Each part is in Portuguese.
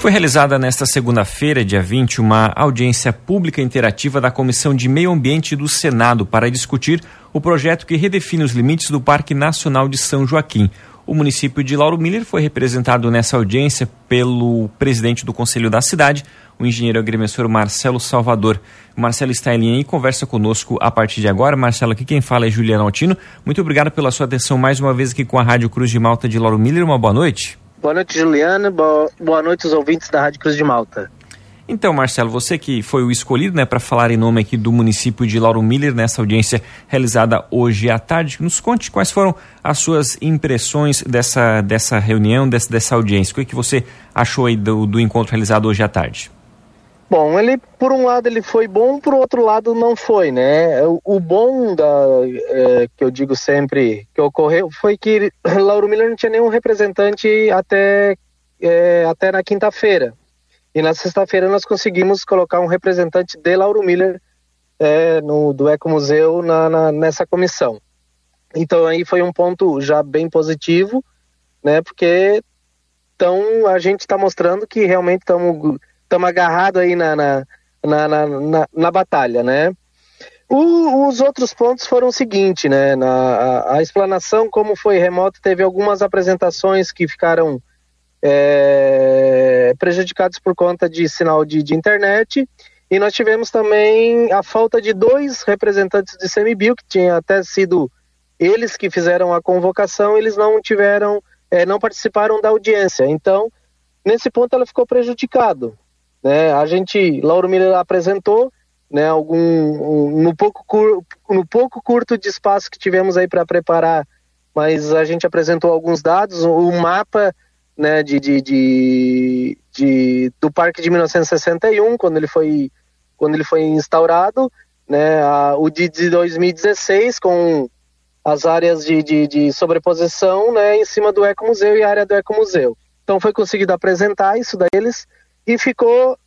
Foi realizada nesta segunda-feira, dia 20, uma audiência pública interativa da Comissão de Meio Ambiente do Senado para discutir o projeto que redefine os limites do Parque Nacional de São Joaquim. O município de Lauro Miller foi representado nessa audiência pelo presidente do Conselho da cidade, o engenheiro agrimensor Marcelo Salvador. O Marcelo está em linha e conversa conosco a partir de agora. Marcelo, aqui quem fala é Juliana Altino. Muito obrigado pela sua atenção mais uma vez aqui com a Rádio Cruz de Malta de Lauro Miller. Uma boa noite. Boa noite, Juliana. Boa noite aos ouvintes da Rádio Cruz de Malta. Então, Marcelo, você que foi o escolhido, para falar em nome aqui do município de Lauro Miller nessa audiência realizada hoje à tarde, nos conte quais foram as suas impressões dessa reunião, dessa audiência. O que você achou aí do encontro realizado hoje à tarde? Bom, ele, por um lado, ele foi bom, por outro lado, não foi, né? O bom que eu digo sempre que ocorreu foi que Lauro Miller não tinha nenhum representante até na quinta-feira. E na sexta-feira nós conseguimos colocar um representante de Lauro Miller do Ecomuseu nessa comissão. Então aí foi um ponto já bem positivo, né? Porque então a gente está mostrando que realmente estamos agarrados aí na batalha, né? Os outros pontos foram o seguinte, né? A explanação, como foi remota, teve algumas apresentações que ficaram prejudicados por conta de sinal de internet, e nós tivemos também a falta de 2 representantes de ICMBio, que tinha até sido eles que fizeram a convocação, eles não participaram da audiência. Então, nesse ponto ela ficou prejudicado, né? Lauro Miller apresentou, né, no pouco curto de espaço que tivemos aí para preparar, mas a gente apresentou alguns dados, o mapa, né, do Parque de 1961, quando ele foi instaurado, né, o de 2016, com as áreas de sobreposição, né, em cima do Ecomuseu e a área do Ecomuseu. Então foi conseguido apresentar isso deles e ficou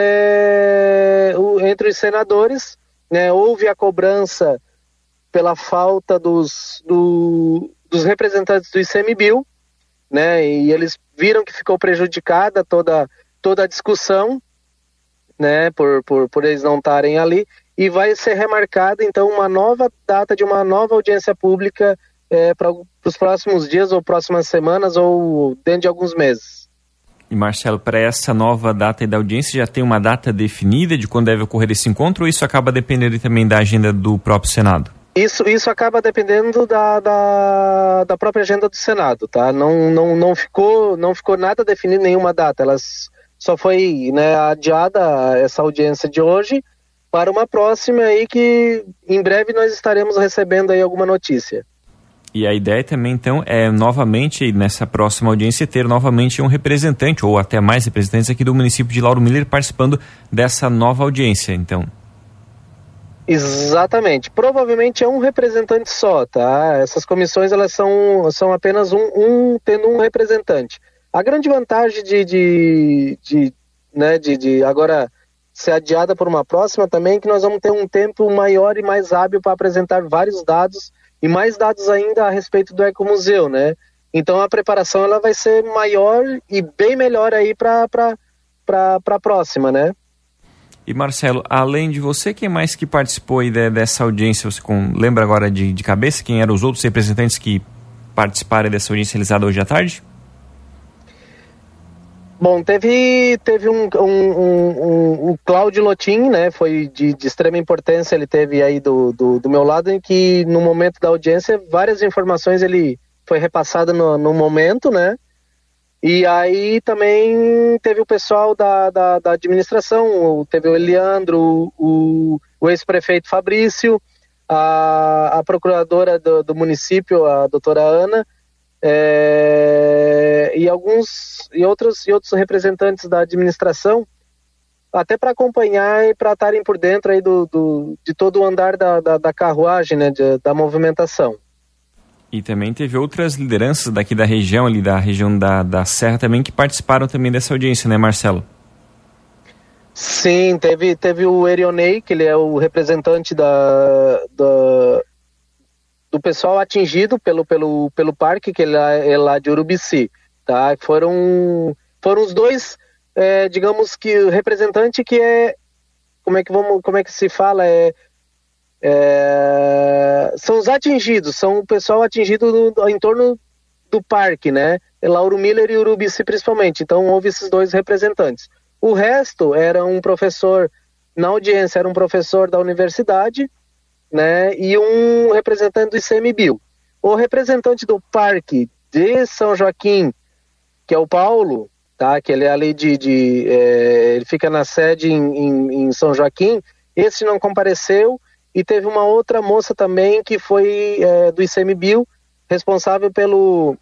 entre os senadores, né, houve a cobrança pela falta dos representantes do ICMBio, né, e eles viram que ficou prejudicada toda a discussão, né, por eles não estarem ali, e vai ser remarcada então uma nova data de uma nova audiência pública para os próximos dias ou próximas semanas ou dentro de alguns meses. E Marcelo, para essa nova data da audiência já tem uma data definida de quando deve ocorrer esse encontro, ou isso acaba dependendo também da agenda do próprio Senado? Isso acaba dependendo da própria agenda do Senado, tá? Não ficou nada definido, nenhuma data. Só foi, né, adiada essa audiência de hoje para uma próxima aí que em breve nós estaremos recebendo aí alguma notícia. E a ideia também, então, é novamente, nessa próxima audiência, ter novamente um representante, ou até mais representantes aqui do município de Lauro Miller participando dessa nova audiência, então. Exatamente. Provavelmente é um representante só, tá? Essas comissões, elas são apenas tendo um representante. A grande vantagem de agora ser adiada por uma próxima também é que nós vamos ter um tempo maior e mais hábil para apresentar vários dados e mais dados ainda a respeito do Ecomuseu, né? Então a preparação ela vai ser maior e bem melhor aí para a próxima, né? E Marcelo, além de você, quem mais que participou aí dessa audiência? Você lembra agora de cabeça quem eram os outros representantes que participaram dessa audiência realizada hoje à tarde? Bom, teve o Cláudio Lotin, né? Foi de extrema importância, ele teve aí do meu lado, em que no momento da audiência várias informações ele foi repassado no momento, né? E aí também teve o pessoal da administração, teve o Eliandro, o ex-prefeito Fabrício, a procuradora do município, a doutora Ana, e outros representantes da administração, até para acompanhar e para estarem por dentro aí de todo o andar da carruagem, né, da movimentação. E também teve outras lideranças daqui da região, ali da região da Serra também, que participaram também dessa audiência, né, Marcelo? Sim, teve o Erionei, que ele é o representante do pessoal atingido pelo parque, que ele é lá de Urubici, tá? Foram os dois digamos que o representante que como é que se fala, são os atingidos, são o pessoal atingido em torno do parque, né? Lauro Miller e Urubici principalmente. Então houve esses dois representantes. O resto era um professor, na audiência era um professor da universidade, né? E um representante do ICMBio. O representante do parque de São Joaquim, que é o Paulo, tá? Que ele é ali ele fica na sede em São Joaquim. Esse não compareceu. E teve uma outra moça também que foi do ICMBio, responsável pelo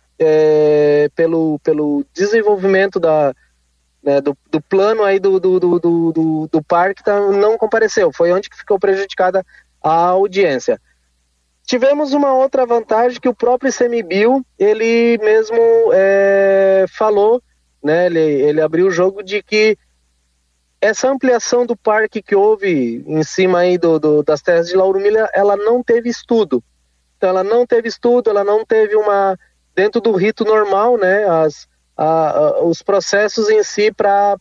desenvolvimento do plano aí do parque, não compareceu. Foi onde que ficou prejudicada a audiência. Tivemos uma outra vantagem que o próprio ICMBio, ele mesmo falou, né, ele abriu o jogo de que essa ampliação do parque que houve em cima aí das terras de Lauro Miller, ela não teve estudo. Então ela não teve estudo, ela não teve dentro do rito normal, né, os processos em si para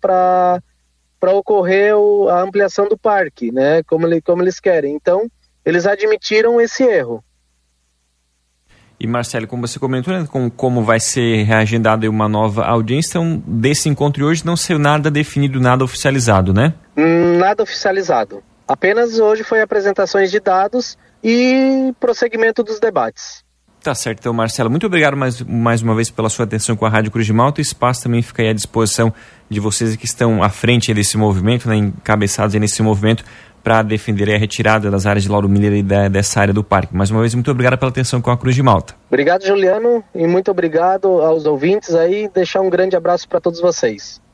ocorrer a ampliação do parque, né, como eles querem. Então, eles admitiram esse erro. E Marcelo, como você comentou, né, como vai ser reagendada uma nova audiência, então desse encontro hoje não saiu nada definido, nada oficializado, né? Nada oficializado. Apenas hoje foi apresentações de dados e prosseguimento dos debates. Tá certo, então, Marcelo, muito obrigado mais uma vez pela sua atenção com a Rádio Cruz de Malta. O espaço também fica aí à disposição de vocês que estão à frente desse movimento, né, encabeçados aí nesse movimento, para defender a retirada das áreas de Lauro Miller e dessa área do parque. Mais uma vez, muito obrigado pela atenção com a Cruz de Malta. Obrigado, Juliano, e muito obrigado aos ouvintes aí. Deixar um grande abraço para todos vocês.